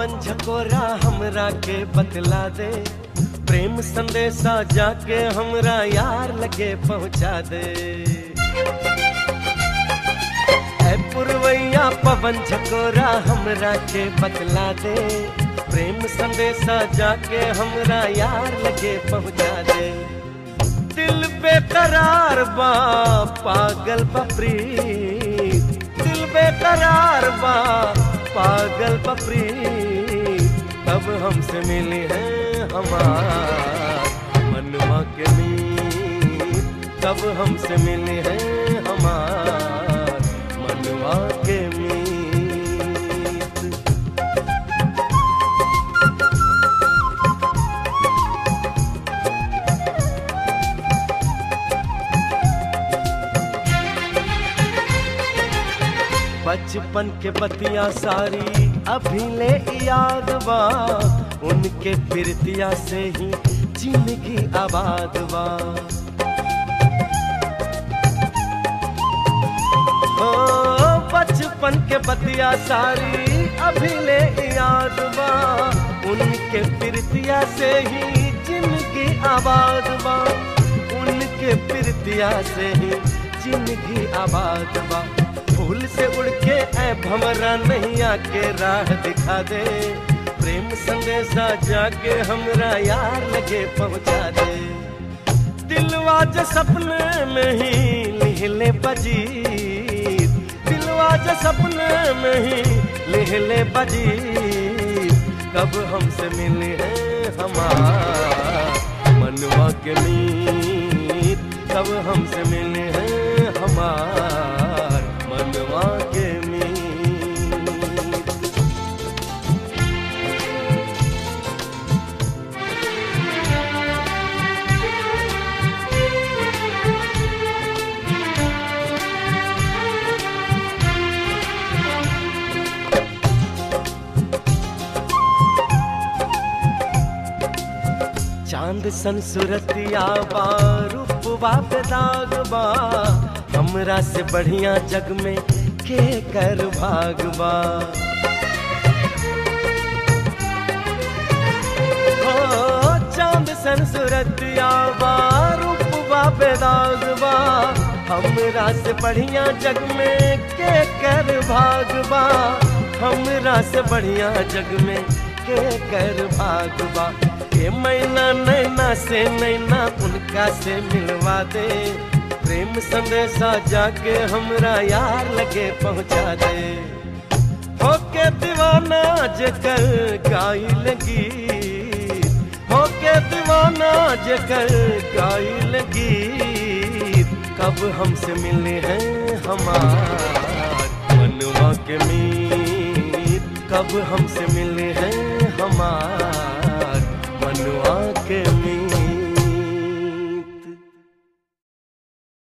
पवन झकोरा हमरा के बतला दे, प्रेम संदेशा जाके हमरा यार लगे पहुँचा दे। ऐ पुरवैया पवन झकोरा हमरा के बतला दे, प्रेम संदेशा जाके हमरा यार लगे पहुँचा दे। दिल बेकरार बा पागल बपरी, दिल बेकरार बा पागल बपरी, तब हमसे मिली है हमार मनवा के मीत, तब हमसे मिली है हमार मनवा के मीत। बचपन के बतिया सारी अभी ले याद बा, उनके प्रीतिया से ही जिंदगी आबाद बा। ओ बचपन के बतिया सारी अभी ले याद बा, उनके प्रीतिया से ही जिंदगी आबाद बा, उनके प्रीतिया से ही जिंदगी आबाद बा। फूल से उड़ के ऐ भंवरा नहीं आके राह दिखा दे, प्रेम संदेशा जाके हमरा यार लगे पहुँचा दे। दिलवा जो सपने में ही लिहले बजी, दिलवा जो सपने में ही लिहले बजी, कब हमसे मिले हैं हमार मनवा के मीत, कब हमसे मिले हैं हमार मनवा के मीत। चांद सन सुरतिया बा रूपवा पे दाग बा, हमरा से बढ़िया जग में के कर भागबा। हो चांद सन सुरतिया बा रूपवा पे दाग बा, हमरा से बढ़िया जग में के कर भागबा, हमरा से बढ़िया जग में के कर भागबा। ये मैना नैना से नैना उनका से मिलवा दे, प्रेम संदेशा जाके हमरा यार लगे पहुँचा दे। होके दीवाना जेकर गाई लगी, होके दीवाना जेकर गाई लगी, कब हमसे मिले हैं हमार मनवा के मीत, कब हमसे मिले हैं हमार मनवा के